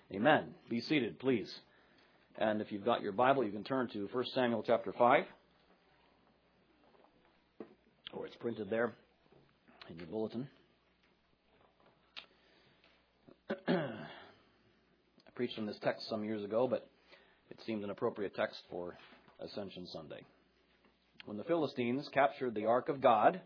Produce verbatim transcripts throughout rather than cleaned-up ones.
Amen. Be seated, please. And if you've got your Bible, you can turn to First Samuel chapter five. Or it's printed there in your bulletin. I preached on this text some years ago, but it seemed an appropriate text for Ascension Sunday. When the Philistines captured the Ark of God,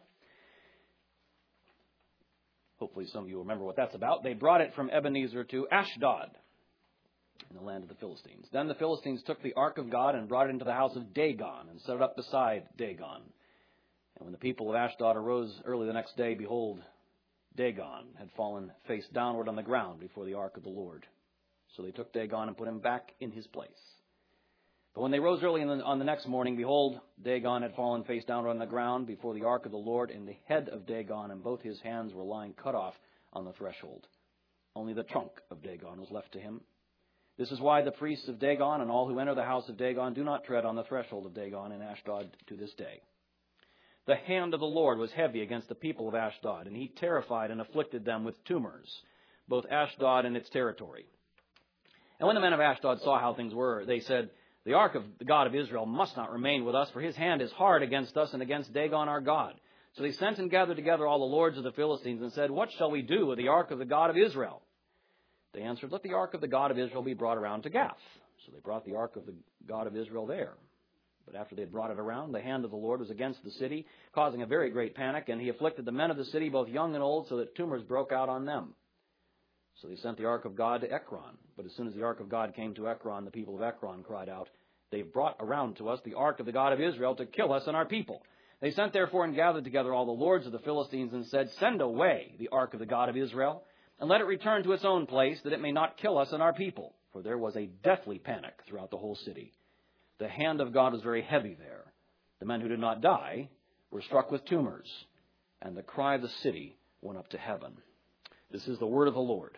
hopefully some of you will remember what that's about, they brought it from Ebenezer to Ashdod, in the land of the Philistines. Then the Philistines took the Ark of God and brought it into the house of Dagon and set it up beside Dagon. And when the people of Ashdod arose early the next day, behold, Dagon had fallen face downward on the ground before the ark of the Lord. So they took Dagon and put him back in his place. But when they rose early in the, on the next morning, behold, Dagon had fallen face downward on the ground before the ark of the Lord, and the head of Dagon and both his hands were lying cut off on the threshold. Only the trunk of Dagon was left to him. This is why the priests of Dagon and all who enter the house of Dagon do not tread on the threshold of Dagon in Ashdod to this day. The hand of the Lord was heavy against the people of Ashdod, and he terrified and afflicted them with tumors, both Ashdod and its territory. And when the men of Ashdod saw how things were, they said, the ark of the God of Israel must not remain with us, for his hand is hard against us and against Dagon our God. So they sent and gathered together all the lords of the Philistines and said, what shall we do with the ark of the God of Israel? They answered, let the ark of the God of Israel be brought around to Gath. So they brought the ark of the God of Israel there. But after they had brought it around, the hand of the Lord was against the city, causing a very great panic, and he afflicted the men of the city, both young and old, so that tumors broke out on them. So they sent the ark of God to Ekron. But as soon as the ark of God came to Ekron, the people of Ekron cried out, they've brought around to us the ark of the God of Israel to kill us and our people. They sent therefore and gathered together all the lords of the Philistines and said, send away the ark of the God of Israel, and let it return to its own place, that it may not kill us and our people. For there was a deathly panic throughout the whole city. The hand of God was very heavy there. The men who did not die were struck with tumors, and the cry of the city went up to heaven. This is the word of the Lord.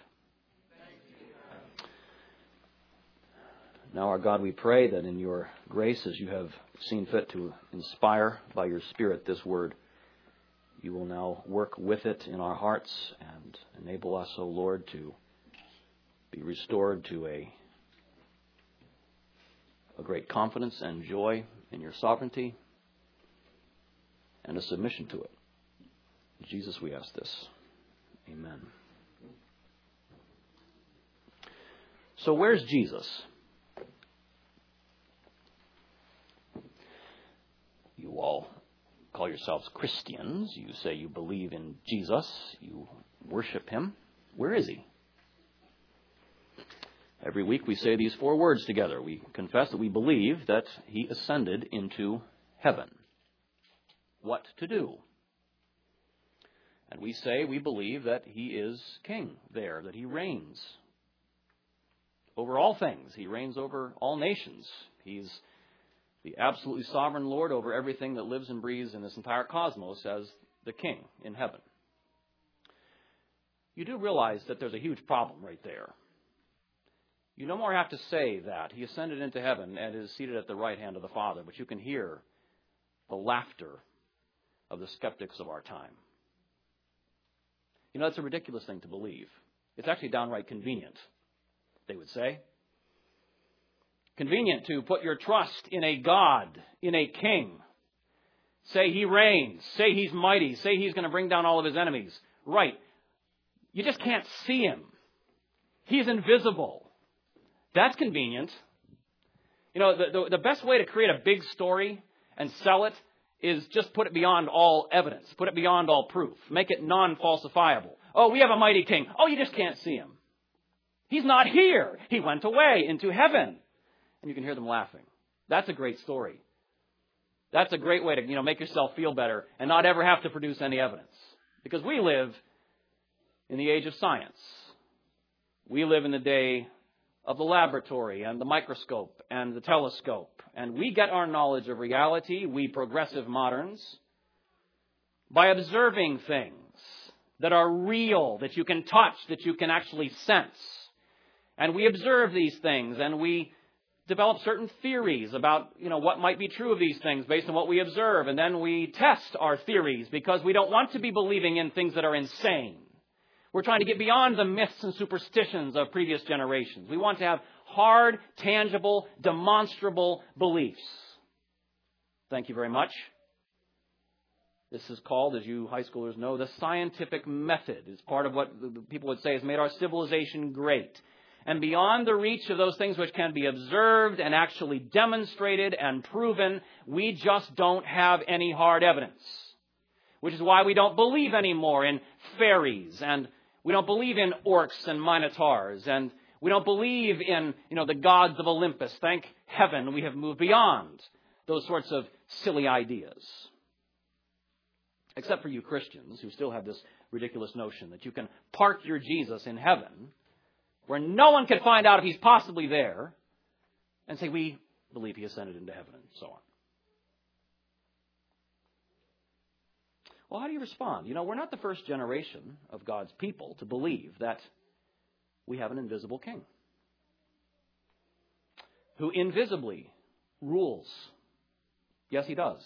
Now, our God, we pray that in your grace, as you have seen fit to inspire by your Spirit this word, you will now work with it in our hearts and enable us, O Lord, to be restored to a, a great confidence and joy in your sovereignty and a submission to it. In Jesus, we ask this. Amen. So where's Jesus? You all call yourselves Christians. You say you believe in Jesus. You worship him. Where is he? Every week we say these four words together. We confess that we believe that he ascended into heaven. What to do? And we say we believe that he is king there, that he reigns over all things. He reigns over all nations. He's the absolutely sovereign Lord over everything that lives and breathes in this entire cosmos as the king in heaven. You do realize that there's a huge problem right there. You no more have to say that he ascended into heaven and is seated at the right hand of the Father, but you can hear the laughter of the skeptics of our time. You know, it's a ridiculous thing to believe. It's actually downright convenient, they would say. Convenient to put your trust in a God, in a king. Say he reigns. Say he's mighty. Say he's going to bring down all of his enemies. Right. You just can't see him. He's invisible. That's convenient. You know, the, the, the best way to create a big story and sell it is just put it beyond all evidence. Put it beyond all proof. Make it non-falsifiable. Oh, we have a mighty king. Oh, you just can't see him. He's not here. He went away into heaven. And you can hear them laughing. That's a great story. That's a great way to, you know, make yourself feel better and not ever have to produce any evidence. Because we live in the age of science. We live in the day of the laboratory and the microscope and the telescope. And we get our knowledge of reality, we progressive moderns, by observing things that are real, that you can touch, that you can actually sense. And we observe these things and we develop certain theories about, you know, what might be true of these things based on what we observe. And then we test our theories because we don't want to be believing in things that are insane. We're trying to get beyond the myths and superstitions of previous generations. We want to have hard, tangible, demonstrable beliefs. Thank you very much. This is called, as you high schoolers know, the scientific method. It's part of what people would say has made our civilization great. And beyond the reach of those things which can be observed and actually demonstrated and proven, we just don't have any hard evidence. Which is why we don't believe anymore in fairies, and we don't believe in orcs and minotaurs, and we don't believe in, you know, the gods of Olympus. Thank heaven we have moved beyond those sorts of silly ideas. Except for you Christians who still have this ridiculous notion that you can park your Jesus in heaven where no one can find out if he's possibly there and say, we believe he ascended into heaven and so on. Well, how do you respond? You know, we're not the first generation of God's people to believe that we have an invisible king who invisibly rules. Yes, he does.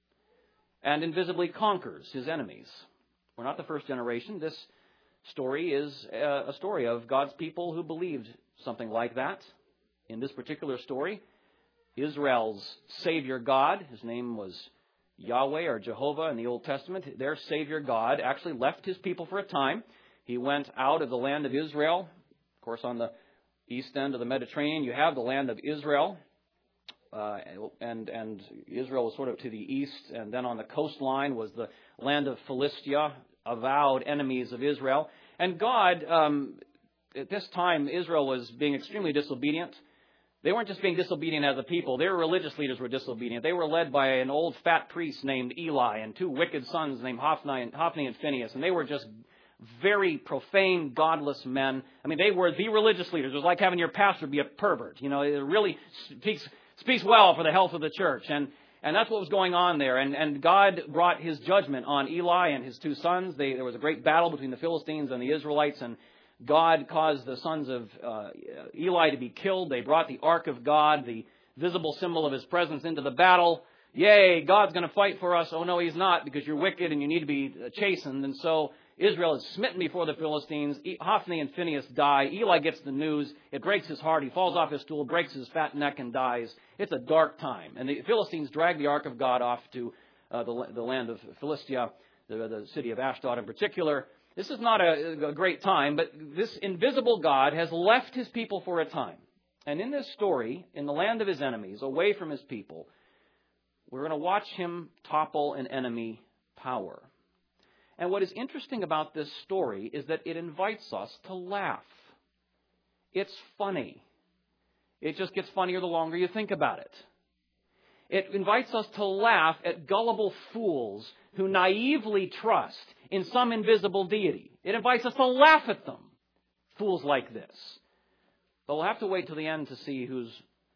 And invisibly conquers his enemies. We're not the first generation. This story is a story of God's people who believed something like that. In this particular story, Israel's Savior God, his name was Yahweh or Jehovah in the Old Testament, their Savior God actually left his people for a time. He went out of the land of Israel. Of course, on the east end of the Mediterranean, you have the land of Israel. Uh, and, and Israel was sort of to the east, and then on the coastline was the land of Philistia, avowed enemies of Israel. And God, um, at this time, Israel was being extremely disobedient. They weren't just being disobedient as a people. Their religious leaders were disobedient. They were led by an old fat priest named Eli and two wicked sons named Hophni and, Hophni and Phinehas. And they were just very profane, godless men. I mean, they were the religious leaders. It was like having your pastor be a pervert. You know, it really speaks... Speaks well for the health of the church. And, and that's what was going on there. And, and God brought his judgment on Eli and his two sons. They, there was a great battle between the Philistines and the Israelites. And God caused the sons of uh, Eli to be killed. They brought the Ark of God, the visible symbol of his presence, into the battle. Yay, God's going to fight for us. Oh, no, he's not, because you're wicked and you need to be chastened. And so Israel is smitten before the Philistines. Hophni and Phinehas die. Eli gets the news. It breaks his heart. He falls off his stool, breaks his fat neck, and dies. It's a dark time. And the Philistines drag the Ark of God off to uh, the, the land of Philistia, the, the city of Ashdod in particular. This is not a, a great time, but this invisible God has left his people for a time. And in this story, in the land of his enemies, away from his people, we're going to watch him topple an enemy power. And what is interesting about this story is that it invites us to laugh. It's funny. It just gets funnier the longer you think about it. It invites us to laugh at gullible fools who naively trust in some invisible deity. It invites us to laugh at them, fools like this. But we'll have to wait till the end to see who's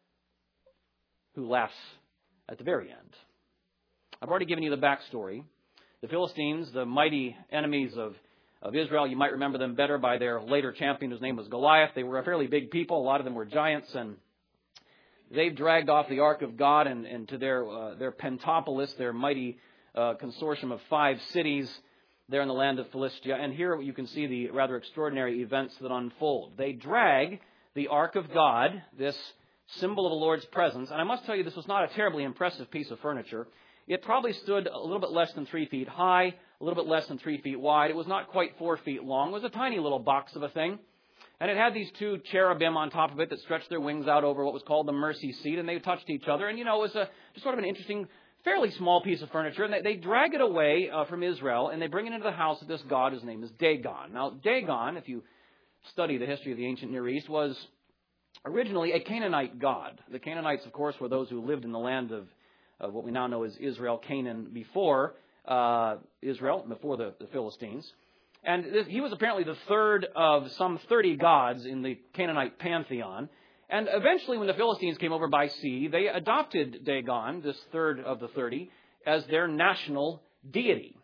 who laughs at the very end. I've already given you the backstory. The Philistines, the mighty enemies of, of Israel, you might remember them better by their later champion whose name was Goliath. They were a fairly big people. A lot of them were giants, and they've dragged off the Ark of God and, and to their, uh, their Pentapolis, their mighty uh, consortium of five cities there in the land of Philistia. And here you can see the rather extraordinary events that unfold. They drag the Ark of God, this symbol of the Lord's presence. And I must tell you, this was not a terribly impressive piece of furniture. It probably stood a little bit less than three feet high, a little bit less than three feet wide. It was not quite four feet long. It was a tiny little box of a thing. And it had these two cherubim on top of it that stretched their wings out over what was called the mercy seat, and they touched each other. And, you know, it was a, just sort of an interesting, fairly small piece of furniture. And they, they drag it away uh, from Israel, and they bring it into the house of this god whose name is Dagon. Now, Dagon, if you study the history of the ancient Near East, was originally a Canaanite god. The Canaanites, of course, were those who lived in the land of of what we now know as Israel, Canaan, before uh, Israel, before the, the Philistines. And this, he was apparently the third of some thirty gods in the Canaanite pantheon. And eventually, when the Philistines came over by sea, they adopted Dagon, this third of the thirty, as their national deity.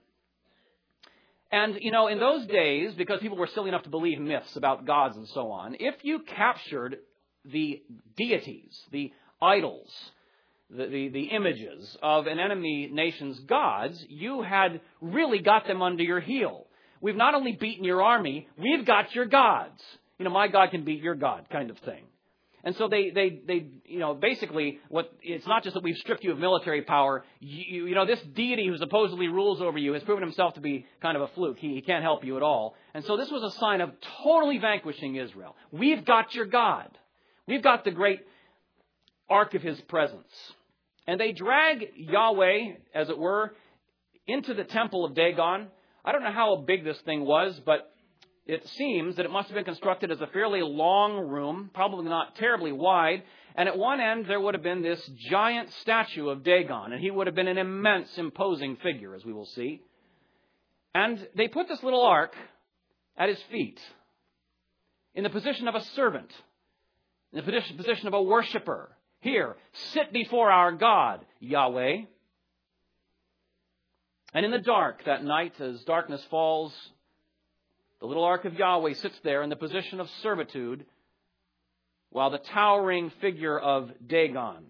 And, you know, in those days, because people were silly enough to believe myths about gods and so on, if you captured the deities, the idols, The, the, the images of an enemy nation's gods, you had really got them under your heel. we've not only beaten your army, we've got your gods. You know, my God can beat your God kind of thing. And so they, they, they, you know, basically, what it's not just that we've stripped you of military power. You, you know, this deity who supposedly rules over you has proven himself to be kind of a fluke. He, he can't help you at all. And so this was a sign of totally vanquishing Israel. We've got your God. We've got the great ark of his presence. And they drag Yahweh, as it were, into the temple of Dagon. I don't know how big this thing was, but it seems that it must have been constructed as a fairly long room, probably not terribly wide. And at one end, there would have been this giant statue of Dagon. And he would have been an immense, imposing figure, as we will see. And they put this little ark at his feet in the position of a servant, in the position position of a worshiper. Here, sit before our God, Yahweh. And in the dark that night, as darkness falls, the little ark of Yahweh sits there in the position of servitude, while the towering figure of Dagon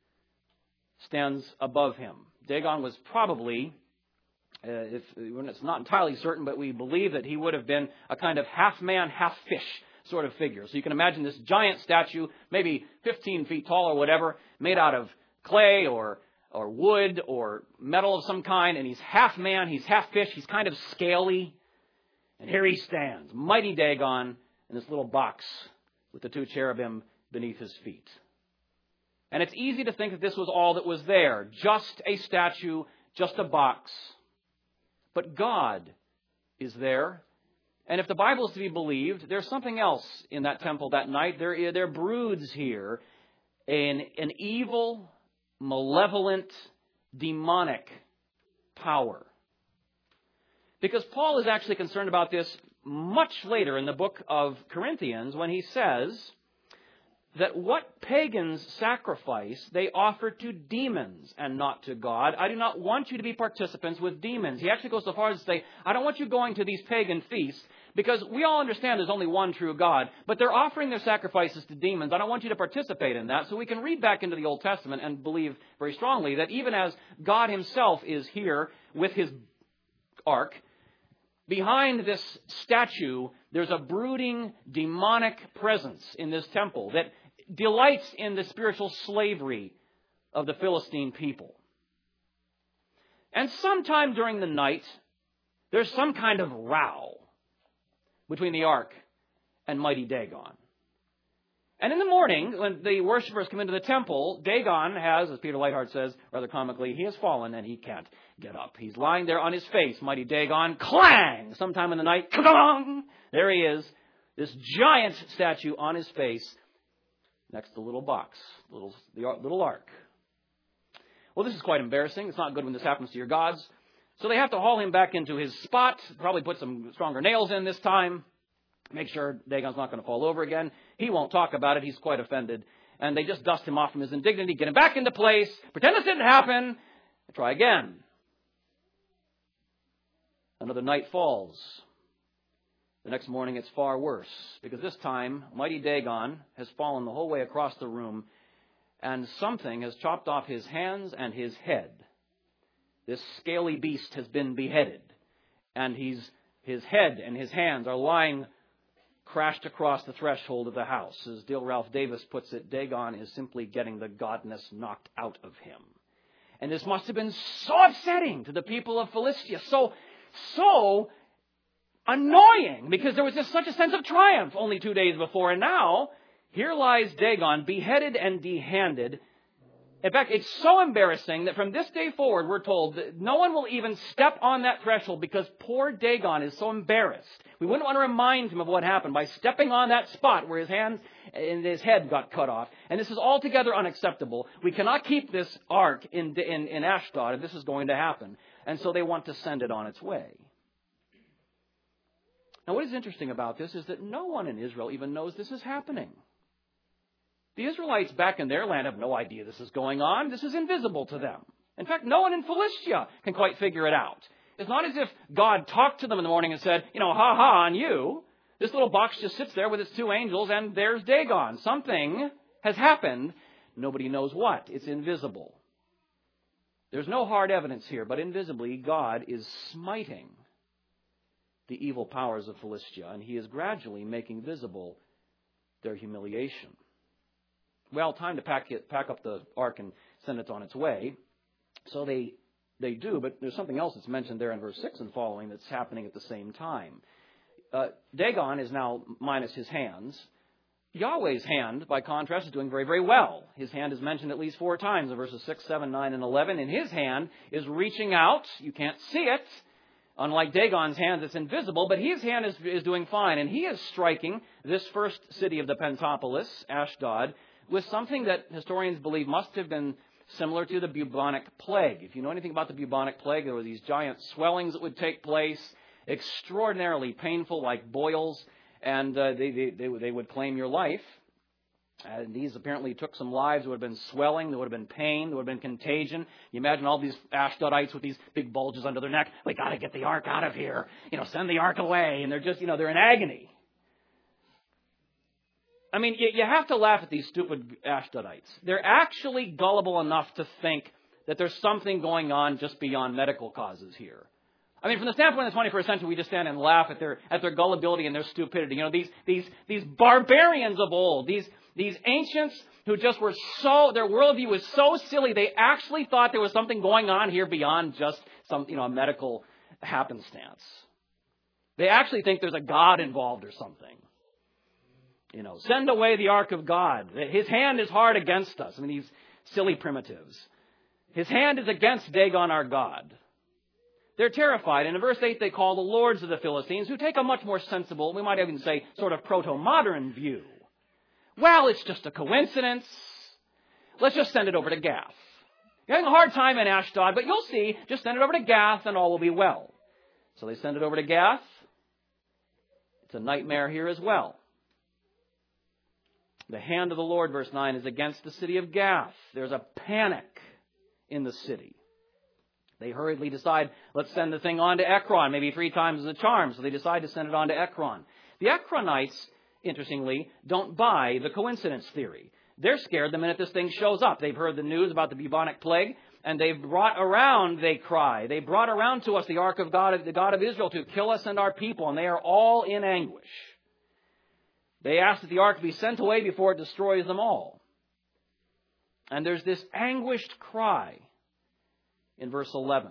stands above him. Dagon was probably, uh, if, it's not entirely certain, but we believe that he would have been a kind of half-man, half-fish sort of figure. So you can imagine this giant statue, maybe fifteen feet tall or whatever, made out of clay or or wood or metal of some kind, and he's half man, he's half fish, he's kind of scaly. And here he stands, mighty Dagon, in this little box with the two cherubim beneath his feet. And it's easy to think that this was all that was there, just a statue, just a box. But God is there. And if the Bible is to be believed, there's something else in that temple that night. There, there broods here an, an evil, malevolent, demonic power. Because Paul is actually concerned about this much later in the book of Corinthians when he says that what pagans sacrifice, they offer to demons and not to God. I do not want you to be participants with demons. He actually goes so far as to say, I don't want you going to these pagan feasts because we all understand there's only one true God, but they're offering their sacrifices to demons. I don't want you to participate in that. So we can read back into the Old Testament and believe very strongly that even as God himself is here with his ark, behind this statue, there's a brooding, demonic presence in this temple that delights in the spiritual slavery of the Philistine people. And sometime during the night, there's some kind of row between the ark and mighty Dagon. And in the morning, when the worshipers come into the temple, Dagon has, as Peter Lightheart says, rather comically, he has fallen and he can't get up. He's lying there on his face, mighty Dagon, clang! Sometime in the night, clang! There he is, this giant statue on his face, next to the little box, little, the little ark. Well, this is quite embarrassing. It's not good when this happens to your gods. So they have to haul him back into his spot, probably put some stronger nails in this time, make sure Dagon's not going to fall over again. He won't talk about it. He's quite offended. And they just dust him off from his indignity, get him back into place, pretend this didn't happen, and try again. Another night falls. The next morning it's far worse, because this time mighty Dagon has fallen the whole way across the room, and something has chopped off his hands and his head. This scaly beast has been beheaded, and he's, his head and his hands are lying crashed across the threshold of the house. As Dale Ralph Davis puts it, Dagon is simply getting the godness knocked out of him. And this must have been so upsetting to the people of Philistia, so, so annoying, because there was just such a sense of triumph only two days before. And now, here lies Dagon, beheaded and dehanded. In fact, it's so embarrassing that from this day forward, we're told that no one will even step on that threshold because poor Dagon is so embarrassed. We wouldn't want to remind him of what happened by stepping on that spot where his hands and his head got cut off. And this is altogether unacceptable. We cannot keep this ark in, in, in Ashdod if this is going to happen. And so they want to send it on its way. Now, what is interesting about this is that no one in Israel even knows this is happening. The Israelites back in their land have no idea this is going on. This is invisible to them. In fact, no one in Philistia can quite figure it out. It's not as if God talked to them in the morning and said, you know, ha ha on you. This little box just sits there with its two angels and there's Dagon. Something has happened. Nobody knows what. It's invisible. There's no hard evidence here, but invisibly God is smiting the evil powers of Philistia, and he is gradually making visible their humiliation. Well, time to pack it, pack up the ark and send it on its way. So they they do, but there's something else that's mentioned there in verse six and following that's happening at the same time. Uh, Dagon is now minus his hands. Yahweh's hand, by contrast, is doing very, very well. His hand is mentioned at least four times in verses six, seven, nine, and eleven. And his hand is reaching out. You can't see it. Unlike Dagon's hand, it's invisible, but his hand is, is doing fine. And he is striking this first city of the Pentapolis, Ashdod, with something that historians believe must have been similar to the bubonic plague. If you know anything about the bubonic plague, there were these giant swellings that would take place, extraordinarily painful, like boils, and uh, they, they, they, they would claim your life. And these apparently took some lives. There would have been swelling, there would have been pain, there would have been contagion. You imagine all these Ashdodites with these big bulges under their neck. We got to get the ark out of here. You know, send the ark away. And they're just, you know, they're in agony. I mean, you, you have to laugh at these stupid Ashdodites. They're actually gullible enough to think that there's something going on just beyond medical causes here. I mean, from the standpoint of the twenty-first century, we just stand and laugh at their at their gullibility and their stupidity. You know, these these these barbarians of old, these these ancients who just were so, their worldview was so silly, they actually thought there was something going on here beyond just some, you know, a medical happenstance. They actually think there's a God involved or something. You know, send away the ark of God. His hand is hard against us. I mean, these silly primitives. His hand is against Dagon, our God. They're terrified. And in verse eight, they call the lords of the Philistines, who take a much more sensible, we might even say, sort of proto-modern view. Well, it's just a coincidence. Let's just send it over to Gath. You're having a hard time in Ashdod, but you'll see, just send it over to Gath and all will be well. So they send it over to Gath. It's a nightmare here as well. The hand of the Lord, verse nine, is against the city of Gath. There's a panic in the city. They hurriedly decide, let's send the thing on to Ekron, maybe three times as a charm. So they decide to send it on to Ekron. The Ekronites, interestingly, don't buy the coincidence theory. They're scared the minute this thing shows up. They've heard the news about the bubonic plague, and they've brought around, they cry, they brought around to us the ark of God, the God of Israel, to kill us and our people, and they are all in anguish. They ask that the ark be sent away before it destroys them all. And there's this anguished cry in verse eleven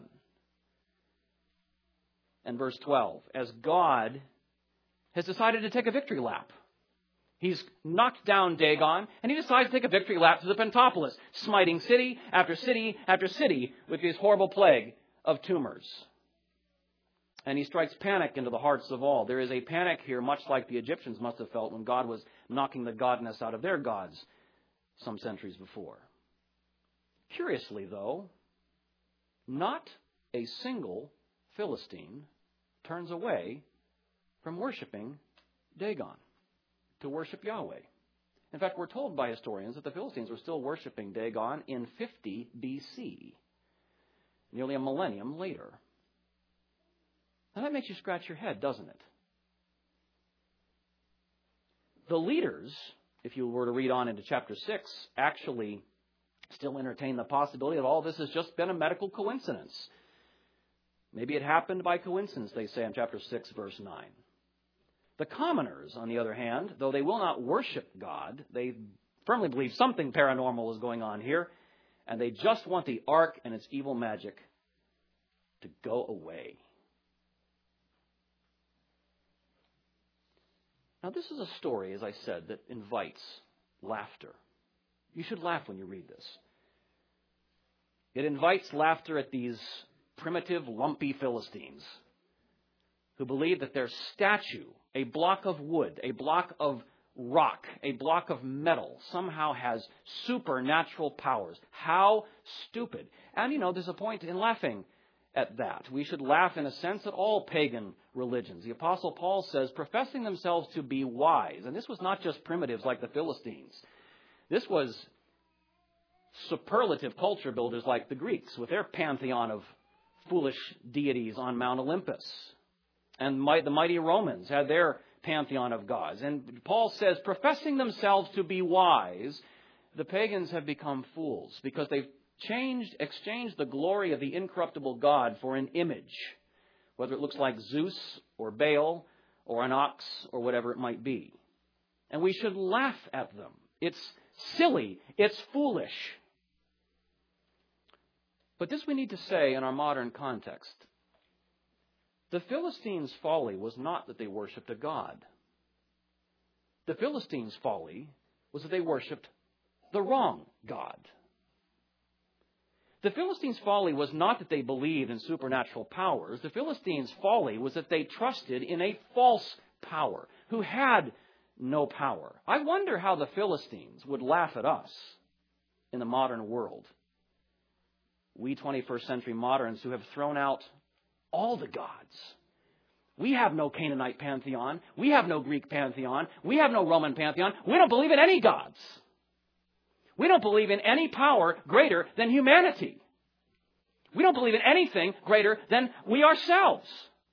and verse twelve, as God has decided to take a victory lap. He's knocked down Dagon, and he decides to take a victory lap to the Pentapolis, smiting city after city after city with this horrible plague of tumors. And he strikes panic into the hearts of all. There is a panic here, much like the Egyptians must have felt when God was knocking the godness out of their gods some centuries before. Curiously, though, not a single Philistine turns away from worshiping Dagon to worship Yahweh. In fact, we're told by historians that the Philistines were still worshiping Dagon in fifty B C, nearly a millennium later. Now that makes you scratch your head, doesn't it? The leaders, if you were to read on into chapter six, actually still entertain the possibility that all this has just been a medical coincidence. Maybe it happened by coincidence, they say in chapter six, verse nine. The commoners, on the other hand, though they will not worship God, they firmly believe something paranormal is going on here, and they just want the ark and its evil magic to go away. Now, this is a story, as I said, that invites laughter. You should laugh when you read this. It invites laughter at these primitive, lumpy Philistines who believe that their statue, a block of wood, a block of rock, a block of metal, somehow has supernatural powers. How stupid. And, you know, there's a point in laughing at that. We should laugh in a sense at all pagan religions. The Apostle Paul says, professing themselves to be wise. And this was not just primitives like the Philistines. This was superlative culture builders like the Greeks with their pantheon of foolish deities on Mount Olympus. And the mighty Romans had their pantheon of gods. And Paul says, professing themselves to be wise, the pagans have become fools because they've changed, exchanged the glory of the incorruptible God for an image, whether it looks like Zeus or Baal or an ox or whatever it might be. And we should laugh at them. It's silly. It's foolish. But this we need to say in our modern context. The Philistines' folly was not that they worshipped a god. The Philistines' folly was that they worshipped the wrong God. The Philistines' folly was not that they believed in supernatural powers. The Philistines' folly was that they trusted in a false power who had no power. I wonder how the Philistines would laugh at us in the modern world. We twenty-first century moderns who have thrown out all the gods. We have no Canaanite pantheon. We have no Greek pantheon. We have no Roman pantheon. We don't believe in any gods. We don't believe in any power greater than humanity. We don't believe in anything greater than we ourselves.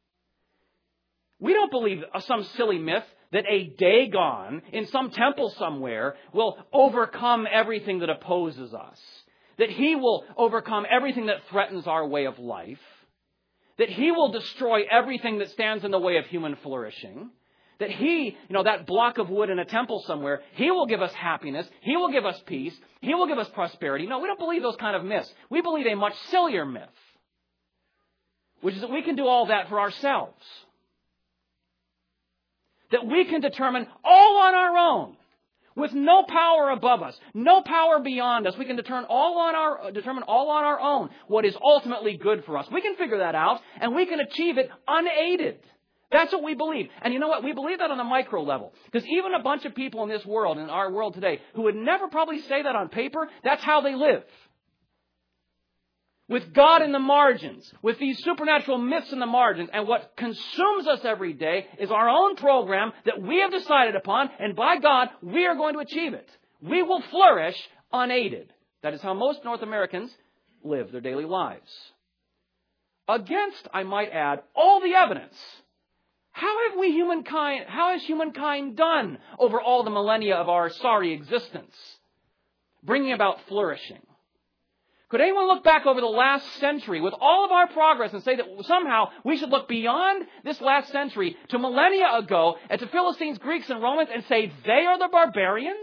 We don't believe some silly myth that a Dagon in some temple somewhere will overcome everything that opposes us. That he will overcome everything that threatens our way of life. That he will destroy everything that stands in the way of human flourishing. That he, you know, that block of wood in a temple somewhere, he will give us happiness. He will give us peace. He will give us prosperity. No, we don't believe those kind of myths. We believe a much sillier myth, which is that we can do all that for ourselves. That we can determine all on our own, with no power above us, no power beyond us. We can determine all on our, determine all on our own what is ultimately good for us. We can figure that out, and we can achieve it unaided. That's what we believe. And you know what? We believe that on a micro level. Because even a bunch of people in this world, in our world today, who would never probably say that on paper, that's how they live. With God in the margins, with these supernatural myths in the margins, and what consumes us every day is our own program that we have decided upon, and by God, we are going to achieve it. We will flourish unaided. That is how most North Americans live their daily lives. Against, I might add, all the evidence. How have we humankind, how has humankind done over all the millennia of our sorry existence, bringing about flourishing? Could anyone look back over the last century with all of our progress and say that somehow we should look beyond this last century to millennia ago and to Philistines, Greeks, and Romans and say they are the barbarians?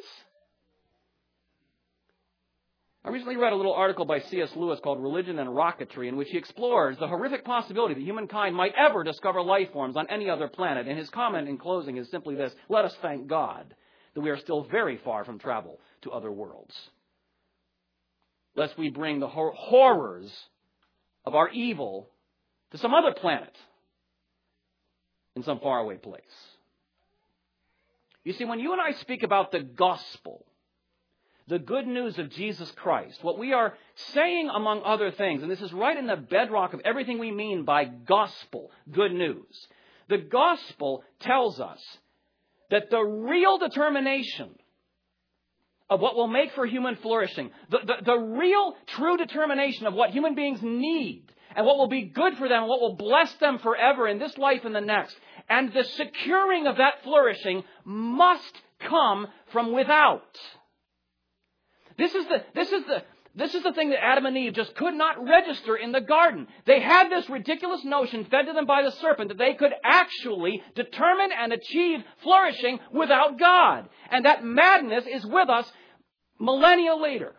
I recently read a little article by C S Lewis called Religion and Rocketry, in which he explores the horrific possibility that humankind might ever discover life forms on any other planet. And his comment in closing is simply this: let us thank God that we are still very far from travel to other worlds, lest we bring the hor- horrors of our evil to some other planet in some faraway place. You see, when you and I speak about the gospel, the good news of Jesus Christ, what we are saying, among other things, and this is right in the bedrock of everything we mean by gospel, good news. The gospel tells us that the real determination of what will make for human flourishing, the, the, the real true determination of what human beings need and what will be good for them, what will bless them forever in this life and the next, and the securing of that flourishing must come from without. This is the, this is the, this is the thing that Adam and Eve just could not register in the garden. They had this ridiculous notion fed to them by the serpent that they could actually determine and achieve flourishing without God. And that madness is with us millennia later.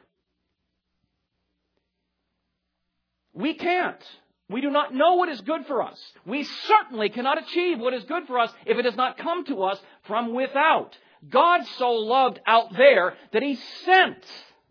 We can't. We do not know what is good for us. We certainly cannot achieve what is good for us if it does not come to us from without. God so loved out there that He sent.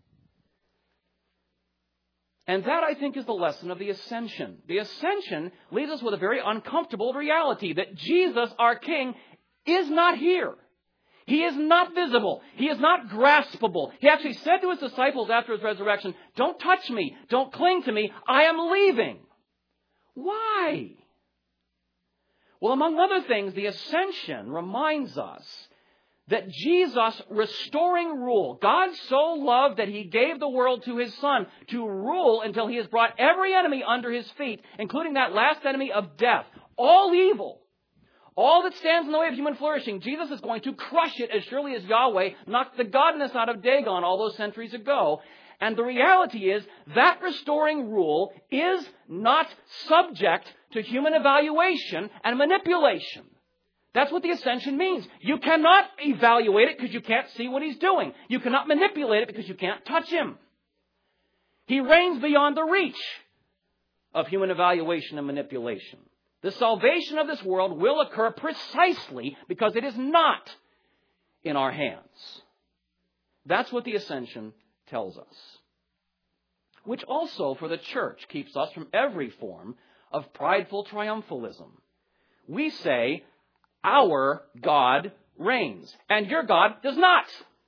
And that, I think, is the lesson of the ascension. The ascension leaves us with a very uncomfortable reality that Jesus, our King, is not here. He is not visible. He is not graspable. He actually said to His disciples after His resurrection, "Don't touch me. Don't cling to me. I am leaving." Why? Well, among other things, the ascension reminds us that Jesus' restoring rule, God so loved that He gave the world to His Son to rule until He has brought every enemy under His feet, including that last enemy of death, all evil, all that stands in the way of human flourishing. Jesus is going to crush it as surely as Yahweh knocked the godness out of Dagon all those centuries ago. And the reality is that restoring rule is not subject to human evaluation and manipulation. That's what the ascension means. You cannot evaluate it because you can't see what he's doing. You cannot manipulate it because you can't touch him. He reigns beyond the reach of human evaluation and manipulation. The salvation of this world will occur precisely because it is not in our hands. That's what the ascension tells us. Which also, for the church, keeps us from every form of prideful triumphalism. We say, our God reigns, and your God does not.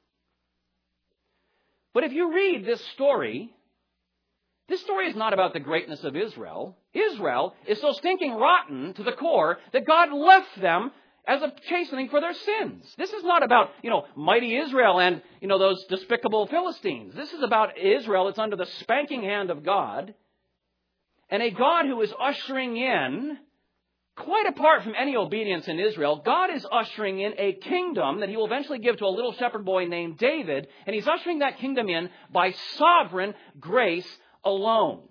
But if you read this story, this story is not about the greatness of Israel. Israel is so stinking rotten to the core that God left them as a chastening for their sins. This is not about, you know, mighty Israel and, you know, those despicable Philistines. This is about Israel. It's under the spanking hand of God. And a God who is ushering in, quite apart from any obedience in Israel, God is ushering in a kingdom that he will eventually give to a little shepherd boy named David. And he's ushering that kingdom in by sovereign grace alone.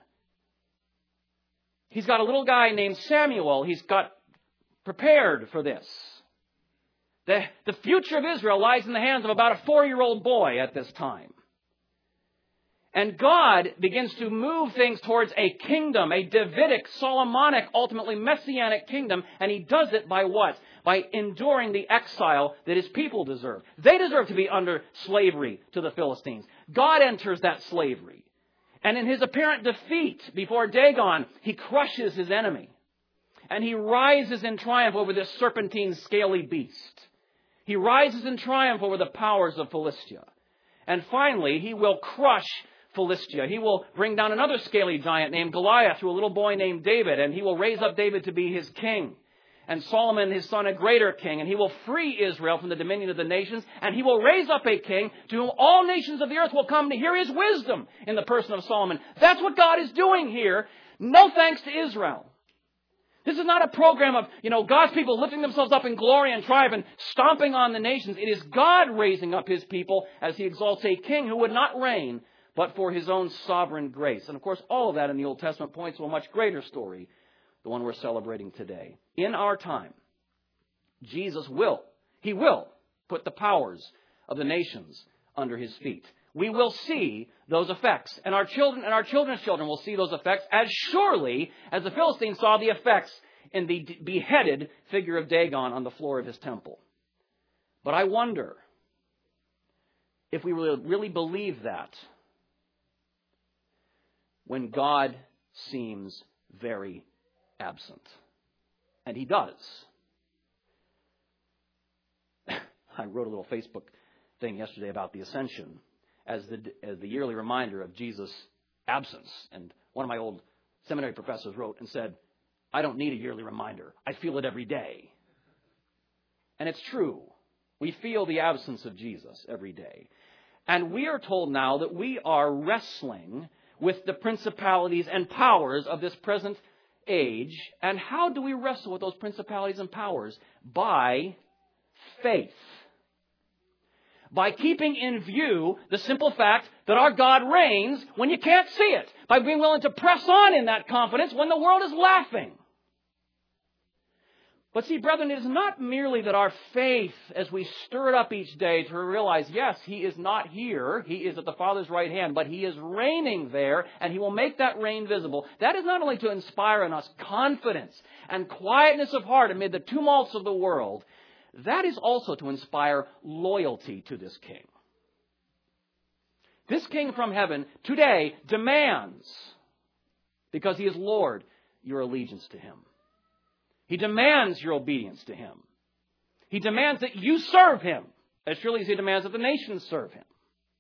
He's got a little guy named Samuel. He's got prepared for this. The, the future of Israel lies in the hands of about a four-year-old boy at this time. And God begins to move things towards a kingdom, a Davidic, Solomonic, ultimately Messianic kingdom. And he does it by what? By enduring the exile that his people deserve. They deserve to be under slavery to the Philistines. God enters that slavery. And in his apparent defeat before Dagon, he crushes his enemy. And he rises in triumph over this serpentine, scaly beast. He rises in triumph over the powers of Philistia. And finally, he will crush Philistia. He will bring down another scaly giant named Goliath through a little boy named David. And he will raise up David to be his king. And Solomon, his son, a greater king. And he will free Israel from the dominion of the nations. And he will raise up a king to whom all nations of the earth will come to hear his wisdom in the person of Solomon. That's what God is doing here. No thanks to Israel. This is not a program of, you know, God's people lifting themselves up in glory and triumph and stomping on the nations. It is God raising up his people as he exalts a king who would not reign, but for his own sovereign grace. And of course, all of that in the Old Testament points to a much greater story, the one we're celebrating today. In our time, Jesus will, he will put the powers of the nations under his feet. We will see those effects. And our children and our children's children will see those effects as surely as the Philistines saw the effects in the beheaded figure of Dagon on the floor of his temple. But I wonder if we really believe that when God seems very absent. And he does. I wrote a little Facebook thing yesterday about the Ascension as the, as the yearly reminder of Jesus' absence. And one of my old seminary professors wrote and said, I don't need a yearly reminder. I feel it every day. And it's true. We feel the absence of Jesus every day. And we are told now that we are wrestling with the principalities and powers of this present age. And how do we wrestle with those principalities and powers? By faith. By keeping in view the simple fact that our God reigns when you can't see it. By being willing to press on in that confidence when the world is laughing. But see, brethren, it is not merely that our faith, as we stir it up each day to realize, yes, he is not here. He is at the Father's right hand, but he is reigning there, and he will make that reign visible. That is not only to inspire in us confidence and quietness of heart amid the tumults of the world. That is also to inspire loyalty to this king. This king from heaven today demands, because he is Lord, your allegiance to him. He demands your obedience to him. He demands that you serve him, as surely as he demands that the nations serve him.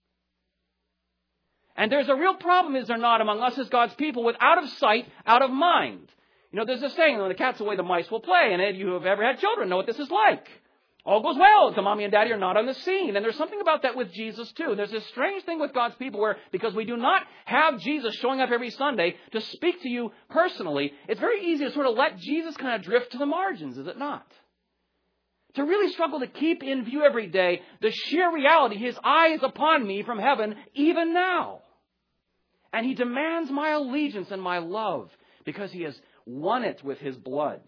And there's a real problem, is there not, among us as God's people, with out of sight, out of mind. You know, there's this saying, when the cat's away, the mice will play. And if you have ever had children, know what this is like. All goes well until mommy and daddy are not on the scene. And there's something about that with Jesus too. There's this strange thing with God's people where, because we do not have Jesus showing up every Sunday to speak to you personally, it's very easy to sort of let Jesus kind of drift to the margins, is it not? To really struggle to keep in view every day the sheer reality, his eye is upon me from heaven even now. And he demands my allegiance and my love because he has won it with his blood.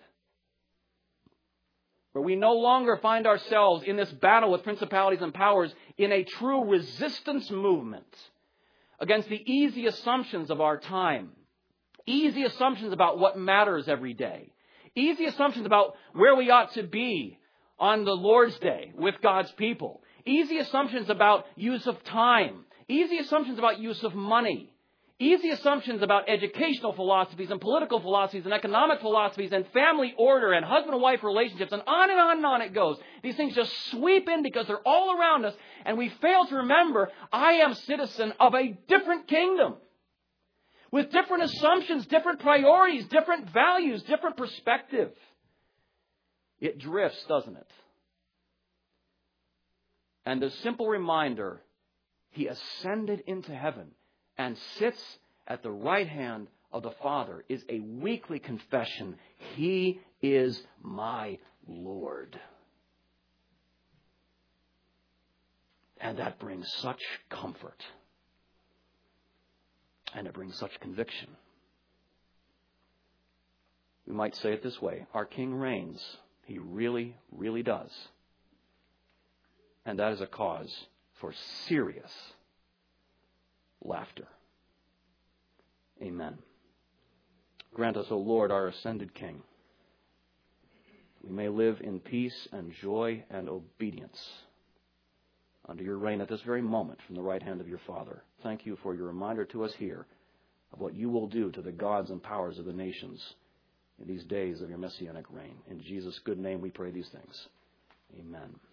Where we no longer find ourselves in this battle with principalities and powers in a true resistance movement against the easy assumptions of our time. Easy assumptions about what matters every day. Easy assumptions about where we ought to be on the Lord's Day with God's people. Easy assumptions about use of time. Easy assumptions about use of money. Easy assumptions about educational philosophies and political philosophies and economic philosophies and family order and husband and wife relationships, and on and on and on it goes. These things just sweep in because they're all around us, and we fail to remember, I am citizen of a different kingdom with different assumptions, different priorities, different values, different perspective. It drifts, doesn't it? And the simple reminder, he ascended into heaven and sits at the right hand of the Father, is a weekly confession. He is my Lord. And that brings such comfort. And it brings such conviction. We might say it this way. Our King reigns. He really, really does. And that is a cause for serious laughter. Amen. Grant us, O Lord, our ascended King. We may live in peace and joy and obedience under your reign at this very moment from the right hand of your Father. Thank you for your reminder to us here of what you will do to the gods and powers of the nations in these days of your messianic reign. In Jesus' good name we pray these things. Amen.